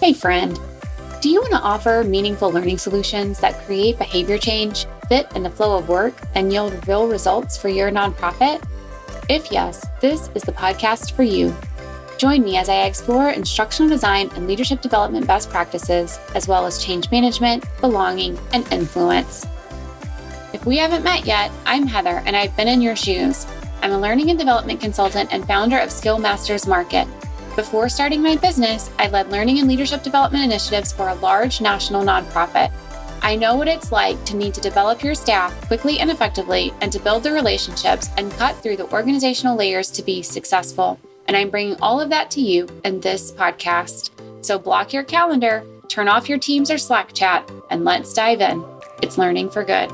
Hey friend, do you want to offer meaningful learning solutions that create behavior change, fit in the flow of work, and yield real results for your nonprofit? If yes, this is the podcast for you. Join me as I explore instructional design and leadership development best practices, as well as change management, belonging, and influence. If we haven't met yet, I'm Heather, and I've been in your shoes. I'm a learning and development consultant and founder of Skill Masters Market. Before starting my business, I led learning and leadership development initiatives for a large national nonprofit. I know what it's like to need to develop your staff quickly and effectively and to build the relationships and cut through the organizational layers to be successful. And I'm bringing all of that to you in this podcast. So block your calendar, turn off your Teams or Slack chat, and let's dive in. It's learning for good.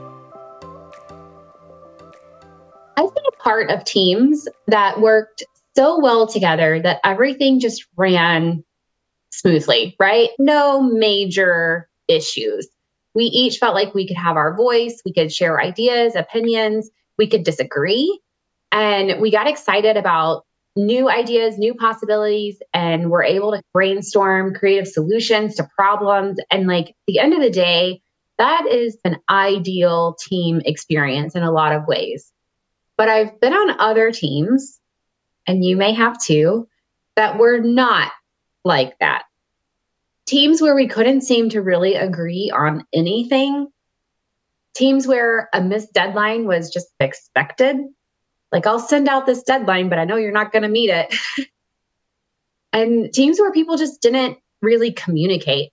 I've been a part of teams that worked so well together that everything just ran smoothly, right? No major issues. We each felt like we could have our voice, we could share ideas, opinions, we could disagree. And we got excited about new ideas, new possibilities, and we're able to brainstorm creative solutions to problems. And like at the end of the day, that is an ideal team experience in a lot of ways. But I've been on other teams, and you may have too, that were not like that. Teams where we couldn't seem to really agree on anything. Teams where a missed deadline was just expected. Like, I'll send out this deadline, but I know you're not going to meet it. And teams where people just didn't really communicate.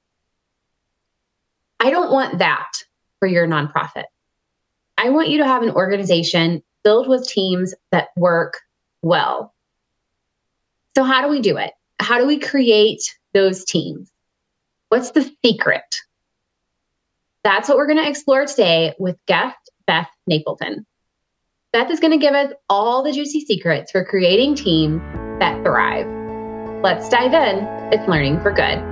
I don't want that for your nonprofit. I want you to have an organization filled with teams that work well. So how do we do it? How do we create those teams? What's the secret? That's what we're going to explore today with guest Beth Napleton. Beth is going to give us all the juicy secrets for creating teams that thrive. Let's dive in. It's learning for good.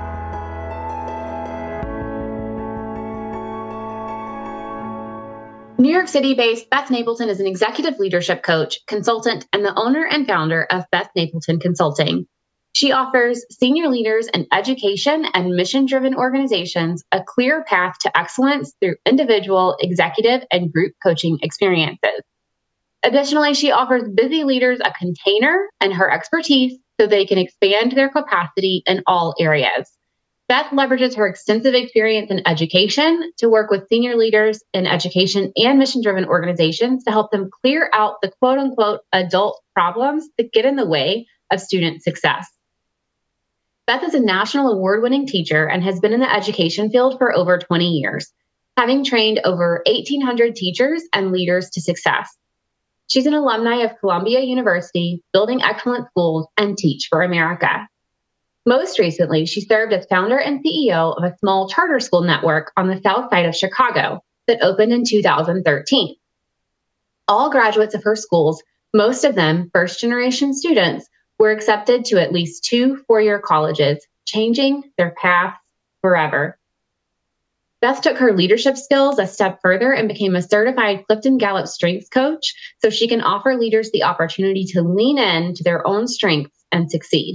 New York City-based Beth Napleton is an executive leadership coach, consultant, and the owner and founder of Beth Napleton Consulting. She offers senior leaders in education and mission-driven organizations a clear path to excellence through individual, executive, and group coaching experiences. Additionally, she offers busy leaders a container and her expertise so they can expand their capacity in all areas. Beth leverages her extensive experience in education to work with senior leaders in education and mission-driven organizations to help them clear out the quote-unquote adult problems that get in the way of student success. Beth is a national award-winning teacher and has been in the education field for over 20 years, having trained over 1,800 teachers and leaders to success. She's an alumni of Columbia University, Building Excellent Schools, and Teach for America. Most recently, she served as founder and CEO of a small charter school network on the south side of Chicago that opened in 2013. All graduates of her schools, most of them first-generation students, were accepted to at least 2 four-year colleges, changing their paths forever. Beth took her leadership skills a step further and became a certified Clifton Gallup strengths coach so she can offer leaders the opportunity to lean into their own strengths and succeed.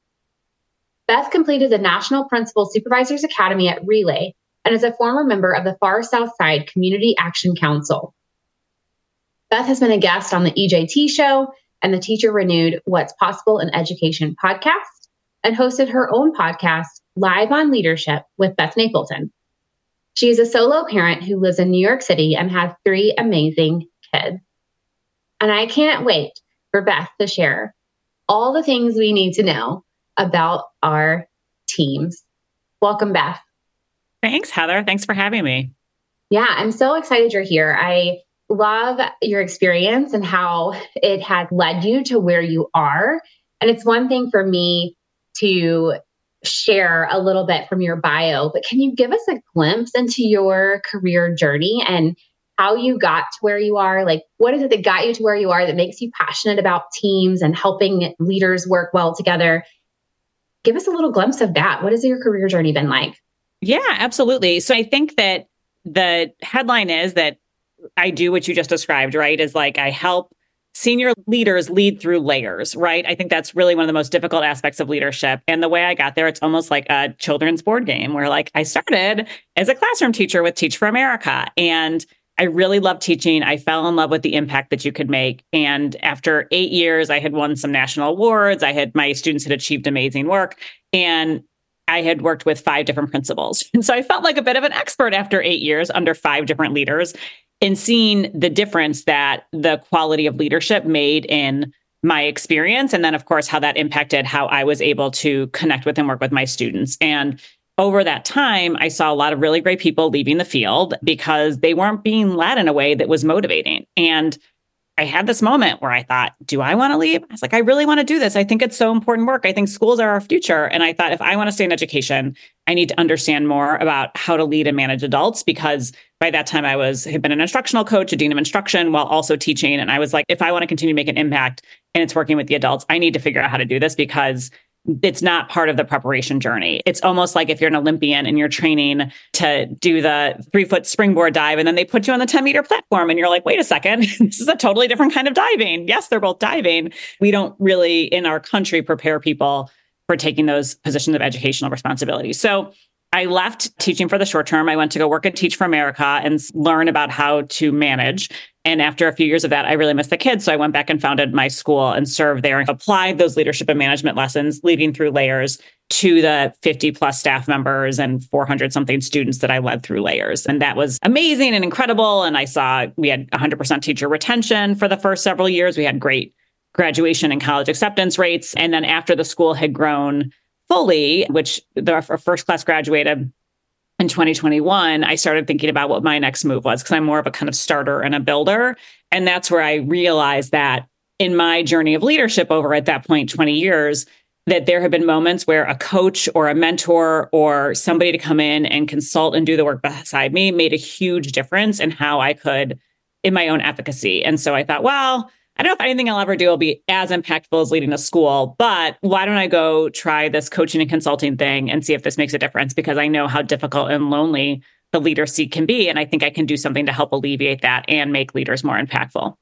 Beth completed the National Principal Supervisors Academy at Relay and is a former member of the Far South Side Community Action Council. Beth has been a guest on the EJT Show and the Teacher Renewed What's Possible in Education podcast and hosted her own podcast, Live on Leadership with Beth Napleton. She is a solo parent who lives in New York City and has 3 amazing kids. And I can't wait for Beth to share all the things we need to know about our teams. Welcome, Beth. Thanks, Heather. Thanks for having me. Yeah, I'm so excited you're here. I love your experience and how it has led you to where you are. And it's one thing for me to share a little bit from your bio, but can you give us a glimpse into your career journey and how you got to where you are? Like, what is it that got you to where you are that makes you passionate about teams and helping leaders work well together? Give us a little glimpse of that. What has your career journey been like? Yeah, absolutely. So I think that the headline is that I do what you just described, right? Is like I help senior leaders lead through layers, right? I think that's really one of the most difficult aspects of leadership. And the way I got there, it's almost like a children's board game where like I started as a classroom teacher with Teach for America. And I really loved teaching. I fell in love with the impact that you could make. And after 8 years, I had won some national awards. My students had achieved amazing work. And I had worked with 5 different principals. And so I felt like a bit of an expert after 8 years under 5 different leaders in seeing the difference that the quality of leadership made in my experience. And then, of course, how that impacted how I was able to connect with and work with my students. And over that time, I saw a lot of really great people leaving the field because they weren't being led in a way that was motivating. And I had this moment where I thought, do I want to leave? I was like, I really want to do this. I think it's so important work. I think schools are our future. And I thought, if I want to stay in education, I need to understand more about how to lead and manage adults, because by that time had been an instructional coach, a dean of instruction, while also teaching. And I was like, if I want to continue to make an impact and it's working with the adults, I need to figure out how to do this, because it's not part of the preparation journey. It's almost like if you're an Olympian and you're training to do the 3-foot springboard dive, and then they put you on the 10-meter platform and you're like, wait a second, this is a totally different kind of diving. Yes, they're both diving. We don't really, in our country, prepare people for taking those positions of educational responsibility. So I left teaching for the short term. I went to go work at Teach for America and learn about how to manage. And after a few years of that, I really missed the kids. So I went back and founded my school and served there and applied those leadership and management lessons, leading through layers, to the 50 plus staff members and 400 something students that I led through layers. And that was amazing and incredible. And I saw we had 100% teacher retention for the first several years. We had great graduation and college acceptance rates. And then after the school had grown fully, which our first class graduated in 2021, I started thinking about what my next move was, because I'm more of a kind of starter and a builder. And that's where I realized that in my journey of leadership over at that point, 20 years, that there have been moments where a coach or a mentor or somebody to come in and consult and do the work beside me made a huge difference in how I could, in my own efficacy. And so I thought, well, I don't know if anything I'll ever do will be as impactful as leading a school, but why don't I go try this coaching and consulting thing and see if this makes a difference? Because I know how difficult and lonely the leader seat can be. And I think I can do something to help alleviate that and make leaders more impactful.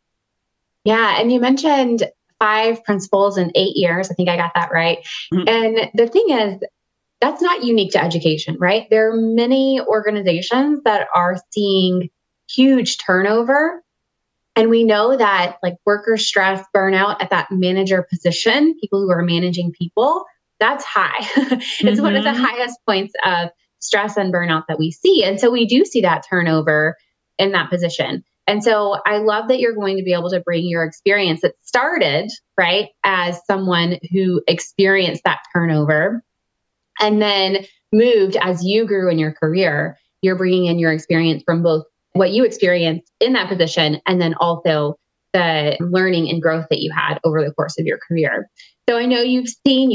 Yeah. And you mentioned 5 principals in 8 years. I think I got that right. Mm-hmm. And the thing is, that's not unique to education, right? There are many organizations that are seeing huge turnover. And we know that like worker stress, burnout at that manager position, people who are managing people, that's high. It's one of the highest points of stress and burnout that we see. And so we do see that turnover in that position. And so I love that you're going to be able to bring your experience that started, right, as someone who experienced that turnover and then moved as you grew in your career. You're bringing in your experience from both what you experienced in that position and then also the learning and growth that you had over the course of your career. So I know you've seen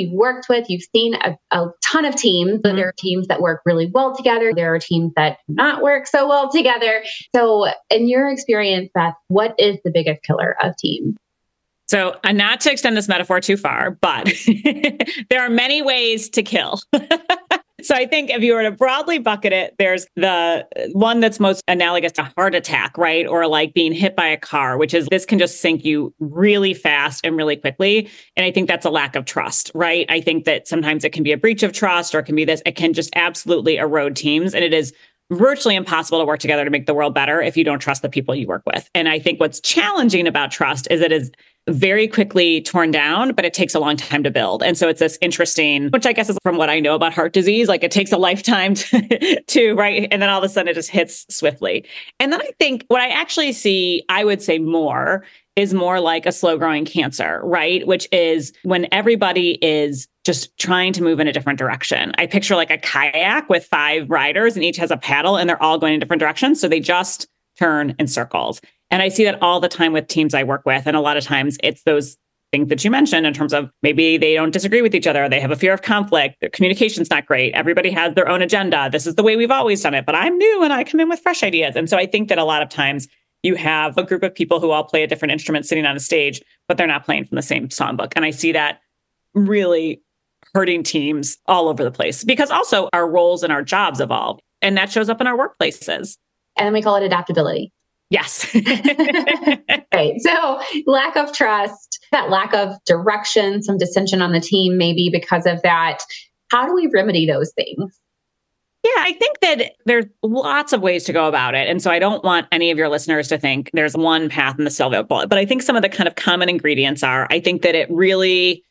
a ton of teams. Mm-hmm. There are teams that work really well together. There are teams that do not work so well together. So in your experience, Beth, what is the biggest killer of teams? So not to extend this metaphor too far, but there are many ways to kill. So I think if you were to broadly bucket it, there's the one that's most analogous to heart attack, right? Or like being hit by a car, which is this can just sink you really fast and really quickly. And I think that's a lack of trust, right? I think that sometimes it can be a breach of trust, or it can be this, it can just absolutely erode teams. And it is virtually impossible to work together to make the world better if you don't trust the people you work with. And I think what's challenging about trust is it is very quickly torn down, but it takes a long time to build. And so it's this interesting, which I guess is from what I know about heart disease, like it takes a lifetime to right. And then all of a sudden it just hits swiftly. And then I think what I actually see, I would say more is more like a slow growing cancer, right? Which is when everybody is just trying to move in a different direction. I picture like a kayak with 5 riders and each has a paddle and they're all going in different directions. So they just turn in circles. And I see that all the time with teams I work with. And a lot of times it's those things that you mentioned in terms of maybe they don't disagree with each other. They have a fear of conflict. Their communication's not great. Everybody has their own agenda. This is the way we've always done it, but I'm new and I come in with fresh ideas. And so I think that a lot of times you have a group of people who all play a different instrument sitting on a stage, but they're not playing from the same songbook. And I see that really hurting teams all over the place because also our roles and our jobs evolve. And that shows up in our workplaces. And we call it adaptability. Yes. Right. So lack of trust, that lack of direction, some dissension on the team, maybe because of that. How do we remedy those things? Yeah, I think that there's lots of ways to go about it. And so I don't want any of your listeners to think there's one path in the silver bullet. But I think some of the kind of common ingredients are, I think that it really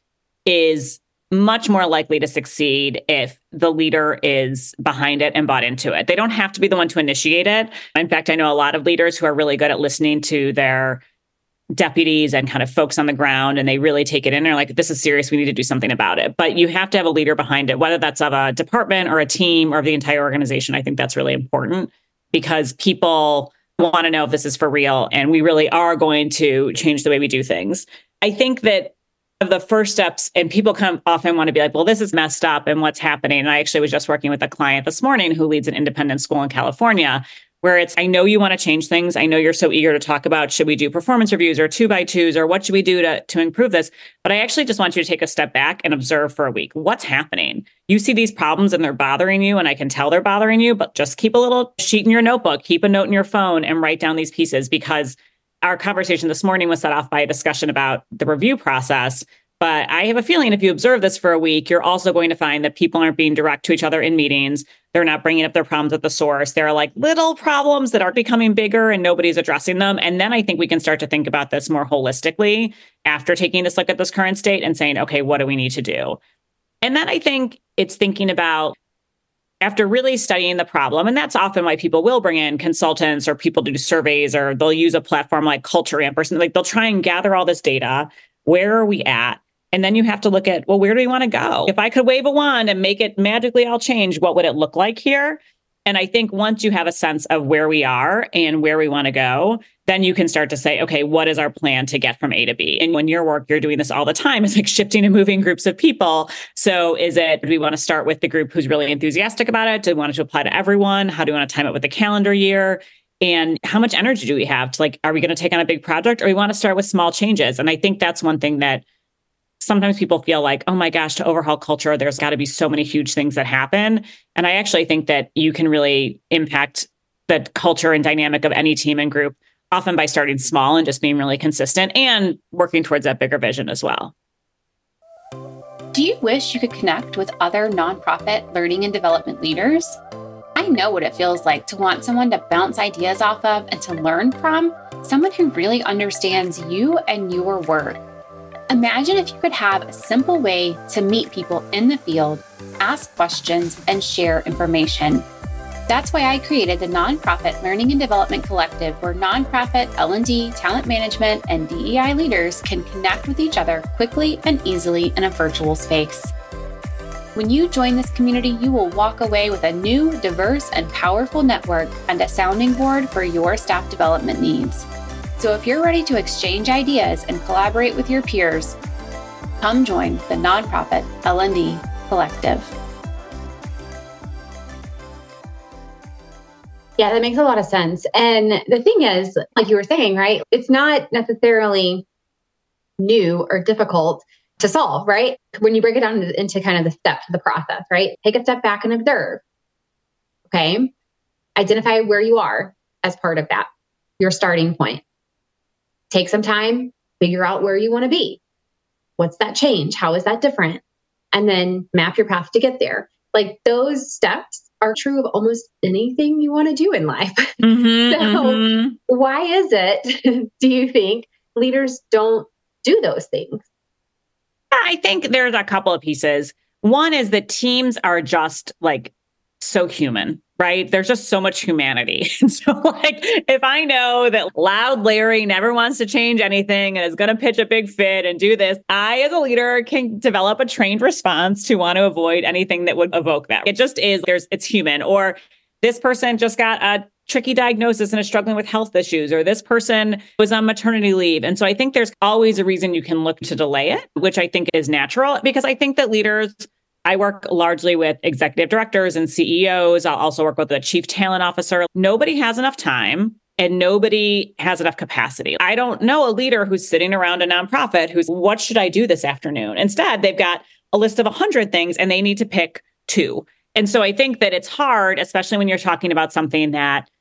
is much more likely to succeed if the leader is behind it and bought into it. They don't have to be the one to initiate it. In fact, I know a lot of leaders who are really good at listening to their deputies and kind of folks on the ground, and they really take it in and are like, this is serious. We need to do something about it. But you have to have a leader behind it, whether that's of a department or a team or of the entire organization. I think that's really important because people want to know if this is for real and we really are going to change the way we do things. I think that of the first steps, and people often want to be like, well, this is messed up and what's happening. And I actually was just working with a client this morning who leads an independent school in California, where it's, I know you want to change things. I know you're so eager to talk about, should we do performance reviews or 2x2s or what should we do to improve this? But I actually just want you to take a step back and observe for a week. What's happening? You see these problems and they're bothering you, and I can tell they're bothering you, but just keep a little sheet in your notebook, keep a note in your phone and write down these pieces, because our conversation this morning was set off by a discussion about the review process. But I have a feeling if you observe this for a week, you're also going to find that people aren't being direct to each other in meetings. They're not bringing up their problems at the source. There are like little problems that are becoming bigger and nobody's addressing them. And then I think we can start to think about this more holistically after taking this look at this current state and saying, okay, what do we need to do? And then I think it's thinking about, after really studying the problem, and that's often why people will bring in consultants or people to do surveys, or they'll use a platform like Culture Amp or something. Like they'll try and gather all this data. Where are we at? And then you have to look at, well, where do we want to go? If I could wave a wand and make it magically all change, what would it look like here? And I think once you have a sense of where we are and where we want to go, then you can start to say, okay, what is our plan to get from A to B? And when your work, you're doing this all the time, it's like shifting and moving groups of people. So do we want to start with the group who's really enthusiastic about it? Do we want it to apply to everyone? How do we want to time it with the calendar year? And how much energy do we have to, like, are we going to take on a big project, or we want to start with small changes? And I think that's one thing that sometimes people feel like, oh my gosh, to overhaul culture, there's got to be so many huge things that happen. And I actually think that you can really impact the culture and dynamic of any team and group, often by starting small and just being really consistent and working towards that bigger vision as well. Do you wish you could connect with other nonprofit learning and development leaders? I know what it feels like to want someone to bounce ideas off of and to learn from, someone who really understands you and your work. Imagine if you could have a simple way to meet people in the field, ask questions, and share information. That's why I created the Nonprofit Learning and Development Collective, where nonprofit L&D, talent management, and DEI leaders can connect with each other quickly and easily in a virtual space. When you join this community, you will walk away with a new, diverse, and powerful network and a sounding board for your staff development needs. So if you're ready to exchange ideas and collaborate with your peers, come join the Nonprofit L&D Collective. Yeah, that makes a lot of sense. And the thing is, like you were saying, right, it's not necessarily new or difficult to solve, right? When you break it down into kind of the steps of the process, right? Take a step back and observe. Okay. Identify where you are as part of that, your starting point. Take some time, figure out where you want to be. What's that change? How is that different? And then map your path to get there. Like those steps are true of almost anything you want to do in life. Why is it, do you think, leaders don't do those things? I think there's a couple of pieces. One is that teams are just like so human, right? There's just so much humanity. And so like, if I know that loud Larry never wants to change anything and is going to pitch a big fit and do this, I, as a leader, can develop a trained response to want to avoid anything that would evoke that. It just is, it's human. Or this person just got a tricky diagnosis and is struggling with health issues, or this person was on maternity leave. And so I think there's always a reason you can look to delay it, which I think is natural, because I think that leaders, I work largely with executive directors and CEOs. I'll also work with a chief talent officer. Nobody has enough time and nobody has enough capacity. I don't know a leader who's sitting around a nonprofit who's, what should I do this afternoon? Instead, they've got a list of 100 things and they need to pick 2. And so I think that it's hard, especially when you're talking about something that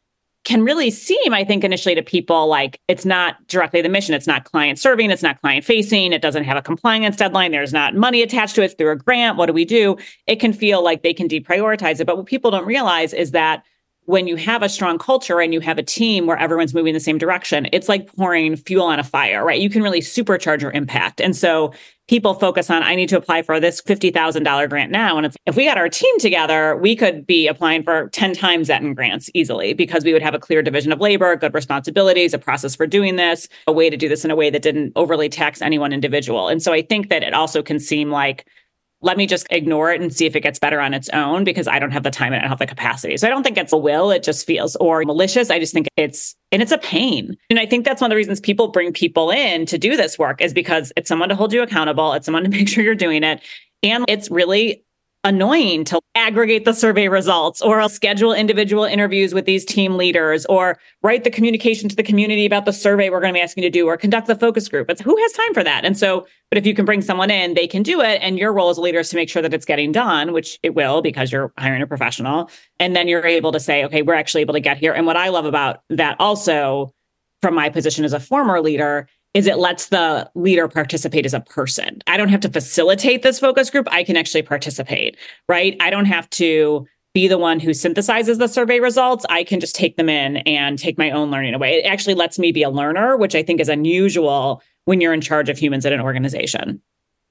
can really seem, I think, initially to people like it's not directly the mission. It's not client serving. It's not client facing. It doesn't have a compliance deadline. There's not money attached to it through a grant. What do we do? It can feel like they can deprioritize it. But what people don't realize is that when you have a strong culture and you have a team where everyone's moving the same direction, it's like pouring fuel on a fire, right? You can really supercharge your impact. And so people focus on, I need to apply for this $50,000 grant now. And it's, if we got our team together, we could be applying for 10 times that in grants easily because we would have a clear division of labor, good responsibilities, a process for doing this, a way to do this in a way that didn't overly tax any one individual. And so I think that it also can seem like, let me just ignore it and see if it gets better on its own because I don't have the time and I don't have the capacity. So I don't think it's a will. It just feels or malicious. I just think it's a pain. And I think that's one of the reasons people bring people in to do this work is because it's someone to hold you accountable. It's someone to make sure you're doing it. And it's really annoying to aggregate the survey results or schedule individual interviews with these team leaders or write the communication to the community about the survey we're going to be asking you to do or conduct the focus group. It's who has time for that? And so, but if you can bring someone in, they can do it. And your role as a leader is to make sure that it's getting done, which it will because you're hiring a professional. And then you're able to say, okay, we're actually able to get here. And what I love about that also from my position as a former leader is it lets the leader participate as a person. I don't have to facilitate this focus group. I can actually participate, right? I don't have to be the one who synthesizes the survey results. I can just take them in and take my own learning away. It actually lets me be a learner, which I think is unusual when you're in charge of humans at an organization.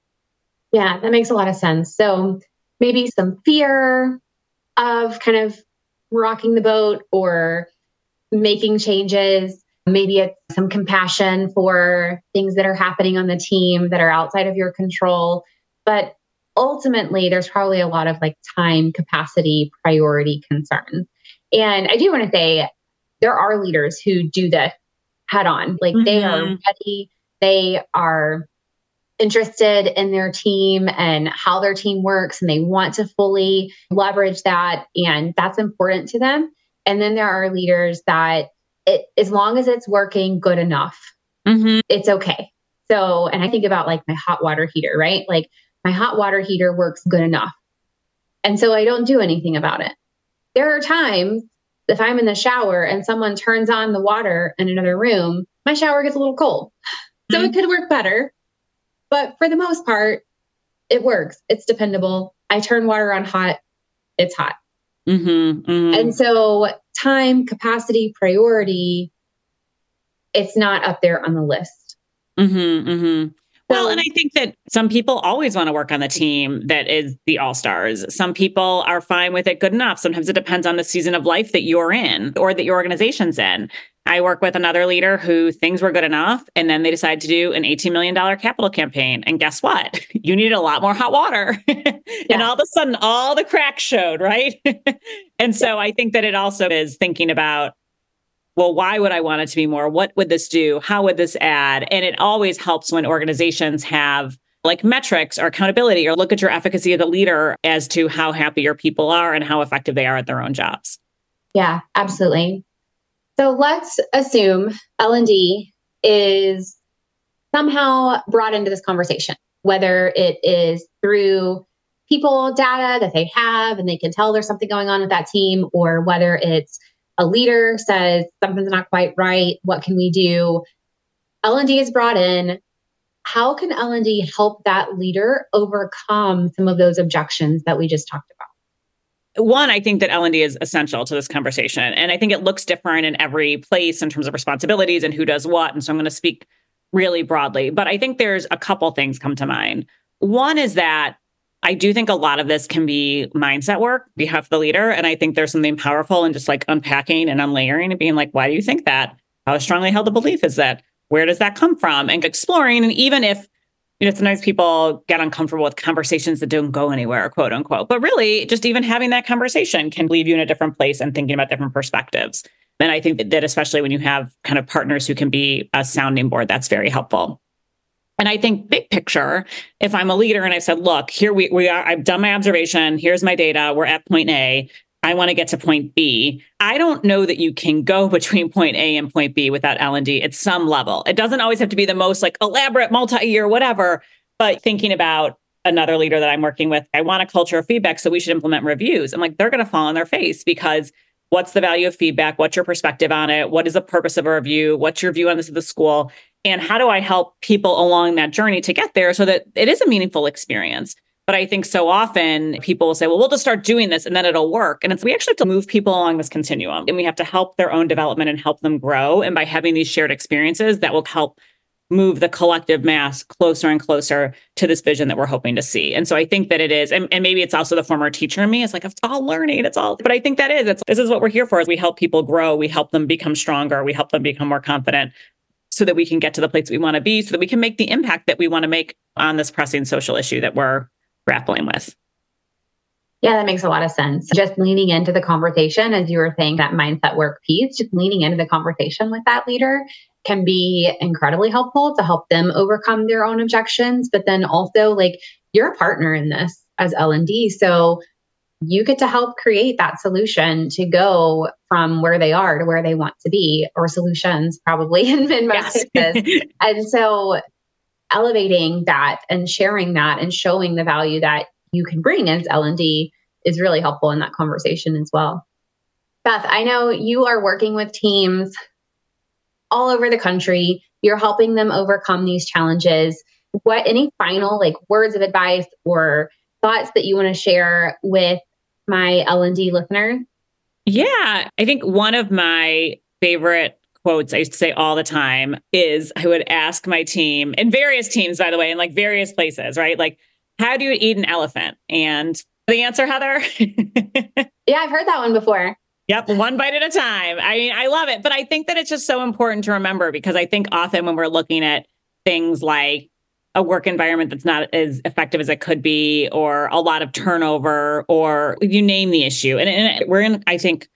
Yeah, that makes a lot of sense. So maybe some fear of kind of rocking the boat or making changes. Maybe it's some compassion for things that are happening on the team that are outside of your control. But ultimately, there's probably a lot of like time, capacity, priority concerns. And I do want to say there are leaders who do this head on. Like they are ready. They are interested in their team and how their team works, and they want to fully leverage that. And that's important to them. And then there are leaders that as long as it's working good enough, it's okay. So, and I think about like my hot water heater, right? Like my hot water heater works good enough. And so I don't do anything about it. There are times if I'm in the shower and someone turns on the water in another room, my shower gets a little cold. So it could work better. But for the most part, it works. It's dependable. I turn water on hot. It's hot. And so time, capacity, priority, it's not up there on the list. Well, and I think that some people always want to work on the team that is the all-stars. Some people are fine with it good enough. Sometimes it depends on the season of life that you're in or that your organization's in. I work with another leader who things were good enough, and then they decided to do an $18 million capital campaign. And guess what? You needed a lot more hot water. And all of a sudden, all the cracks showed, right? And so I think that it also is thinking about, well, why would I want it to be more? What would this do? How would this add? And it always helps when organizations have like metrics or accountability or look at your efficacy as a leader as to how happy your people are and how effective they are at their own jobs. Yeah, absolutely. So let's assume L&D is somehow brought into this conversation, whether it is through people data that they have and they can tell there's something going on with that team, or whether it's a leader says something's not quite right. What can we do? L&D is brought in. How can L&D help that leader overcome some of those objections that we just talked about? One, I think that L&D is essential to this conversation. And I think it looks different in every place in terms of responsibilities and who does what. And so I'm going to speak really broadly. But I think there's a couple things come to mind. One is that I do think a lot of this can be mindset work on behalf of the leader. And I think there's something powerful in just like unpacking and unlayering and being like, why do you think that? How strongly held the belief is that? Where does that come from? And exploring. And even if, sometimes people get uncomfortable with conversations that don't go anywhere, quote unquote. But really, just even having that conversation can leave you in a different place and thinking about different perspectives. And I think that especially when you have kind of partners who can be a sounding board, that's very helpful. And I think big picture, if I'm a leader and I said, look, here we are, I've done my observation, here's my data, we're at point A, I want to get to point B. I don't know that you can go between point A and point B without L&D at some level. It doesn't always have to be the most like elaborate multi-year, whatever, but thinking about another leader that I'm working with, I want a culture of feedback, so we should implement reviews. I'm like, they're going to fall on their face because What's the value of feedback? What's your perspective on it? What is the purpose of a review? What's your view on this at the school? And how do I help people along that journey to get there so that it is a meaningful experience? But I think so often people will say, well, we'll just start doing this and then it'll work. And we actually have to move people along this continuum, and we have to help their own development and help them grow. And by having these shared experiences, that will help move the collective mass closer and closer to this vision that we're hoping to see. And so I think that it is, and maybe it's also the former teacher in me. It's like, it's all learning. But I think that this is what we're here for, is we help people grow. We help them become stronger. We help them become more confident so that we can get to the place we want to be, so that we can make the impact that we want to make on this pressing social issue that we're grappling with. Yeah, that makes a lot of sense. Just leaning into the conversation, as you were saying, that mindset work piece, just leaning into the conversation with that leader can be incredibly helpful to help them overcome their own objections. But then also, like, you're a partner in this as L&D. So you get to help create that solution to go from where they are to where they want to be, or solutions probably in most cases. And so elevating that and sharing that and showing the value that you can bring as L&D is really helpful in that conversation as well. Beth, I know you are working with teams all over the country. You're helping them overcome these challenges. Any final words of advice or thoughts that you want to share with my L&D listeners? Yeah, I think one of my favorite quotes I used to say all the time is, I would ask my team, and various teams, by the way, in various places, right? Like, how do you eat an elephant? And the answer, Heather? Yeah, I've heard that one before. Yep. One bite at a time. I mean, I love it. But I think that it's just so important to remember, because I think often when we're looking at things like a work environment that's not as effective as it could be, or a lot of turnover, or you name the issue. And we're in, I think,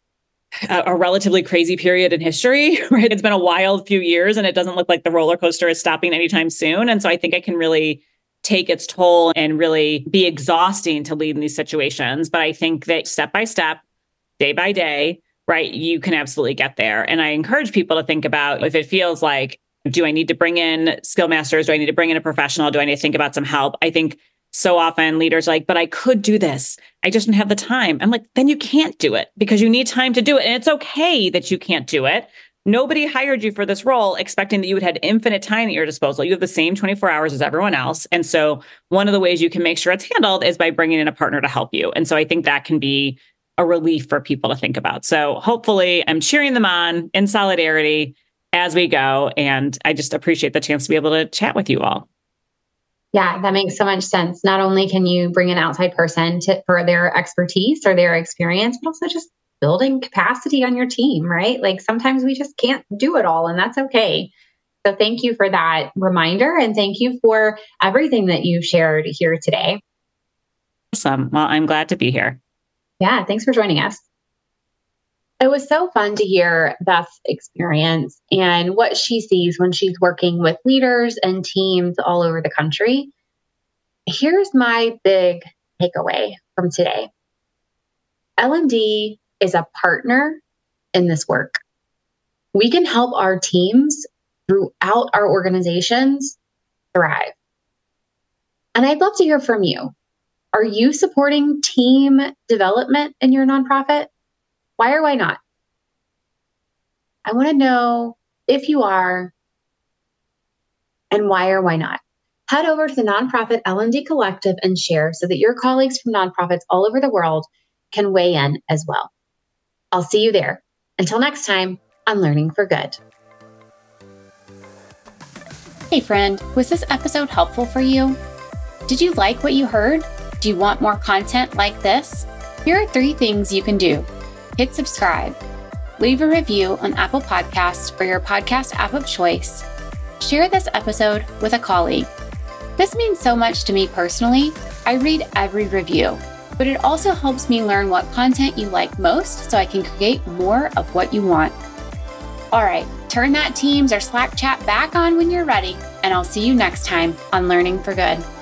a relatively crazy period in history, right? It's been a wild few years, and it doesn't look like the roller coaster is stopping anytime soon. And so I think it can really take its toll and really be exhausting to lead in these situations. But I think that step by step, day by day, right, you can absolutely get there. And I encourage people to think about, if it feels like, do I need to bring in skill masters? Do I need to bring in a professional? Do I need to think about some help? I think so often leaders are like, but I could do this. I just don't have the time. I'm like, then you can't do it, because you need time to do it. And it's okay that you can't do it. Nobody hired you for this role expecting that you would have infinite time at your disposal. You have the same 24 hours as everyone else. And so one of the ways you can make sure it's handled is by bringing in a partner to help you. And so I think that can be a relief for people to think about. So hopefully I'm cheering them on in solidarity as we go. And I just appreciate the chance to be able to chat with you all. Yeah, that makes so much sense. Not only can you bring an outside person for their expertise or their experience, but also just building capacity on your team, right? Like, sometimes we just can't do it all, and that's okay. So thank you for that reminder, and thank you for everything that you shared here today. Awesome. Well, I'm glad to be here. Yeah, thanks for joining us. It was so fun to hear Beth's experience and what she sees when she's working with leaders and teams all over the country. Here's my big takeaway from today. L&D is a partner in this work. We can help our teams throughout our organizations thrive. And I'd love to hear from you. Are you supporting team development in your nonprofit? Why or why not? I want to know if you are, and why or why not. Head over to the nonprofit L&D Collective and share, so that your colleagues from nonprofits all over the world can weigh in as well. I'll see you there. Until next time on Learning for Good. Hey friend, was this episode helpful for you? Did you like what you heard? Do you want more content like this? Here are 3 things you can do. Hit subscribe, leave a review on Apple Podcasts or your podcast app of choice, share this episode with a colleague. This means so much to me personally. I read every review, but it also helps me learn what content you like most, so I can create more of what you want. All right, turn that Teams or Slack chat back on when you're ready, and I'll see you next time on Learning for Good.